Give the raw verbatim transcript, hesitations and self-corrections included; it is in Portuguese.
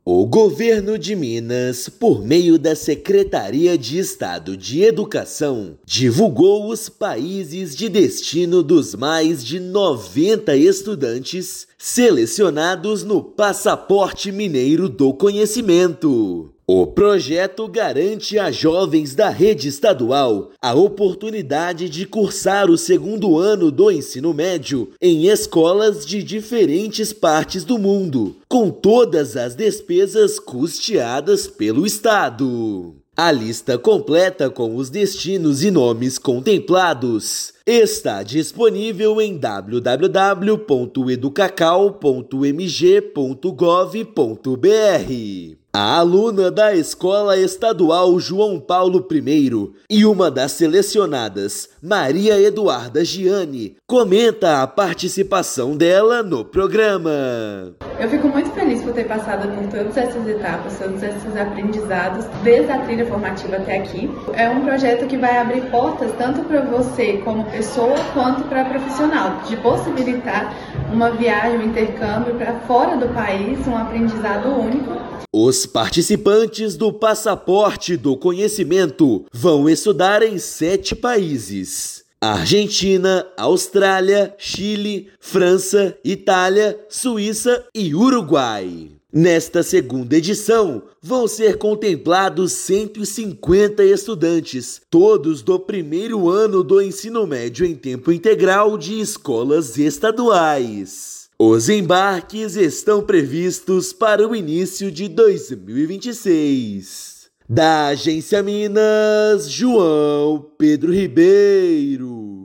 O governo de Minas, por meio da Secretaria de Estado de Educação, divulgou os países de destino dos mais de noventa estudantes selecionados no Passaporte Mineiro do Conhecimento. O projeto garante a jovens da rede estadual a oportunidade de cursar o segundo ano do ensino médio em escolas de diferentes partes do mundo, com todas as despesas custeadas pelo Estado. A lista completa com os destinos e nomes contemplados está disponível em w w w ponto educacal ponto m g ponto gov ponto b r. A aluna da Escola Estadual João Paulo I e uma das selecionadas, Maria Eduarda Gianni, comenta a participação dela no programa. Eu fico muito feliz por ter passado por todas essas etapas, todos esses aprendizados, desde a trilha formativa até aqui. É um projeto que vai abrir portas tanto para você como pessoa, quanto para profissional, de possibilitar uma viagem, um intercâmbio para fora do país, um aprendizado único. Os participantes do Passaporte do Conhecimento vão estudar em sete países: Argentina, Austrália, Chile, França, Itália, Suíça e Uruguai. Nesta segunda edição, vão ser contemplados cento e cinquenta estudantes, todos do primeiro ano do ensino médio em tempo integral de escolas estaduais. Os embarques estão previstos para o início de dois mil e vinte e seis. Da Agência Minas, João Pedro Ribeiro.